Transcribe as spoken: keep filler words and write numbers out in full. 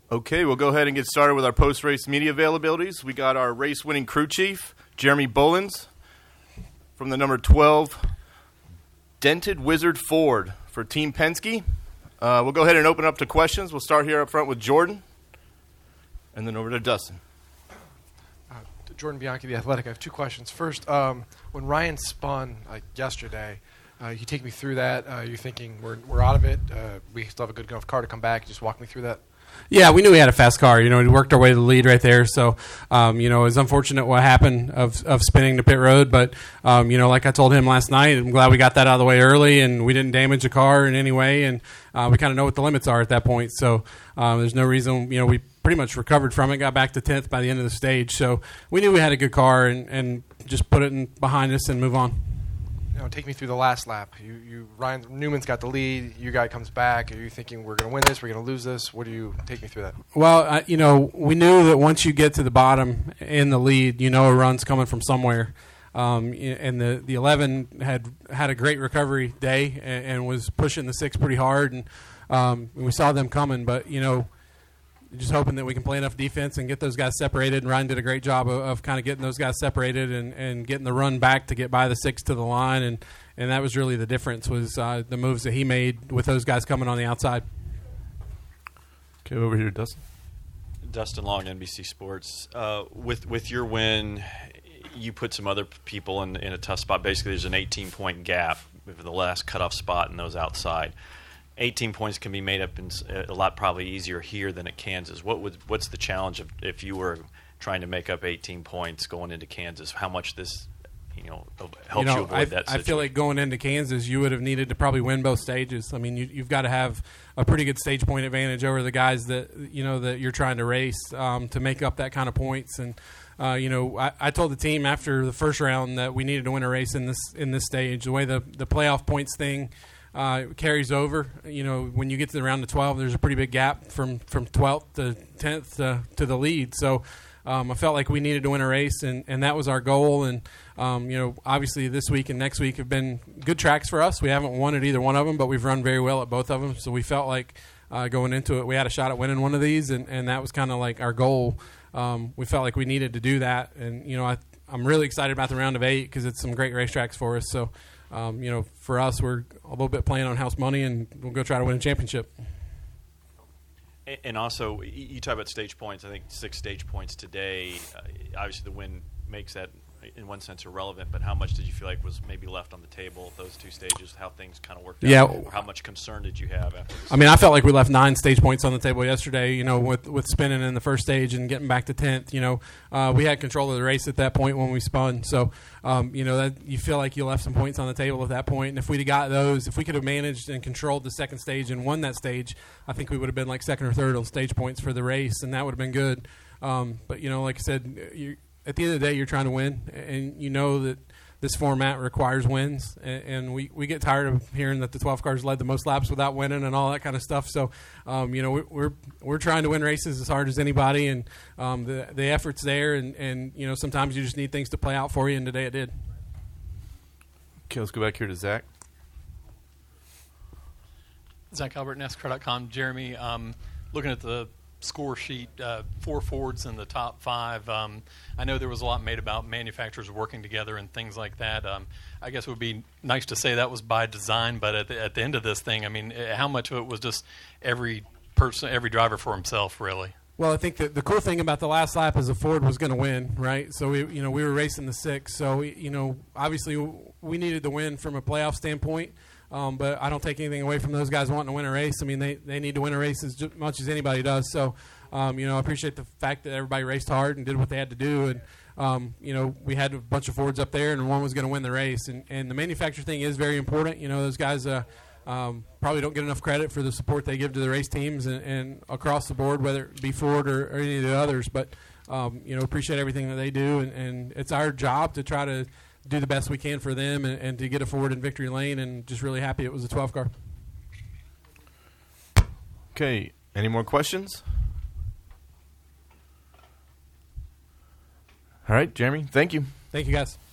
Okay, we'll go ahead and get started with our post-race media availabilities. We got our race-winning crew chief, Jeremy Bolins, from the number twelve, Dented Wizard Ford for Team Penske. Uh, we'll go ahead and open up to questions. We'll start here up front with Jordan, and then over to Dustin. Uh, Jordan Bianchi, The Athletic. I have two questions. First, um, when Ryan spun like yesterday, uh, you take me through that. Uh, you're thinking we're we're out of it. Uh, we still have a good enough car to come back. Just walk me through that. Yeah, we knew we had a fast car. You know, we worked our way to the lead right there. So, um, you know, it was unfortunate what happened of of spinning the pit road. But, um, you know, like I told him last night, I'm glad we got that out of the way early and we didn't damage the car in any way. And uh, we kind of know what the limits are at that point. So um, there's no reason, you know, we pretty much recovered from it, got back to tenth by the end of the stage. So we knew we had a good car and, and just put it in behind us and move on. You know, take me through the last lap. You, you, Ryan Newman's got the lead. You guy comes back. Are you thinking we're going to win this? We're going to lose this? What do you take me through that? Well, uh, you know, we knew that once you get to the bottom in the lead, you know a run's coming from somewhere. Um, and the, the eleven had had a great recovery day and, and was pushing the six pretty hard, and um, we saw them coming. But you know, just hoping that we can play enough defense and get those guys separated. And Ryan did a great job of, of kind of getting those guys separated and, and getting the run back to get by the six to the line. And, and that was really the difference, was uh, the moves that he made with those guys coming on the outside. Okay, over here, Dustin. Dustin Long, N B C Sports. Uh, with with your win, you put some other people in, in a tough spot. Basically, there's an eighteen-point gap for the last cutoff spot and those outside. eighteen points can be made up in a lot probably easier here than at Kansas. What would what's the challenge of if you were trying to make up eighteen points going into Kansas? How much this you know helps you, know, you avoid I, that situation? I feel like going into Kansas, you would have needed to probably win both stages. I mean, you, you've got to have a pretty good stage point advantage over the guys that you know that you're trying to race um, to make up that kind of points. And uh, you know, I, I told the team after the first round that we needed to win a race in this in this stage. The way the the playoff points thing Uh, carries over. You know, when you get to the round of twelve, there's a pretty big gap from, from twelfth to tenth to, to the lead. So um, I felt like we needed to win a race, and, and that was our goal. And, um, you know, obviously this week and next week have been good tracks for us. We haven't won at either one of them, but we've run very well at both of them. So we felt like uh, going into it, we had a shot at winning one of these, and, and that was kind of like our goal. Um, we felt like we needed to do that. And, you know, I, I'm really excited about the round of eight because it's some great racetracks for us. So, Um, you know, for us, we're a little bit playing on house money, and we'll go try to win a championship. And also, you talk about stage points. I think six stage points today. Uh, obviously, the win makes that, in one sense, irrelevant. But how much did you feel like was maybe left on the table those two stages? How things kind of worked yeah. out? Or how much concern did you have after? I mean, I felt like we left nine stage points on the table yesterday. You know, with with spinning in the first stage and getting back to tenth. You know, uh, we had control of the race at that point when we spun. So, um, you know, that you feel like you left some points on the table at that point. And if we'd have got those, if we could have managed and controlled the second stage and won that stage, I think we would have been like second or third on stage points for the race, and that would have been good. Um, but you know, like I said, you. At the end of the day, you're trying to win, and you know that this format requires wins. And, and we, we get tired of hearing that the twelve cars led the most laps without winning and all that kind of stuff. So, um, you know, we, we're we're trying to win races as hard as anybody, and um, the the effort's there. And, and you know, sometimes you just need things to play out for you, and today it did. Okay, let's go back here to Zach. Zach Albert, NASCAR dot com. Jeremy, um, looking at the score sheet, uh, four Fords in the top five. Um, I know there was a lot made about manufacturers working together and things like that. Um, I guess it would be nice to say that was by design, but at the, at the end of this thing, I mean, how much of it was just every person, every driver for himself, really? Well, I think that the cool thing about the last lap is the Ford was going to win, right? So we, you know, we were racing the six. So we, you know, obviously we needed to win from a playoff standpoint. Um, but I don't take anything away from those guys wanting to win a race. I mean, they, they need to win a race as much as anybody does. So, um, you know, I appreciate the fact that everybody raced hard and did what they had to do. And, um, you know, we had a bunch of Fords up there, and one was going to win the race. And, and the manufacturer thing is very important. You know, those guys uh, um, probably don't get enough credit for the support they give to the race teams and, and across the board, whether it be Ford or, or any of the others. But, um, you know, appreciate everything that they do. And, and it's our job to try to do the best we can for them and, and to get a Ford in victory lane, and just really happy it was a twelve car. Okay, any more questions? All right, Jeremy, thank you. Thank you, guys.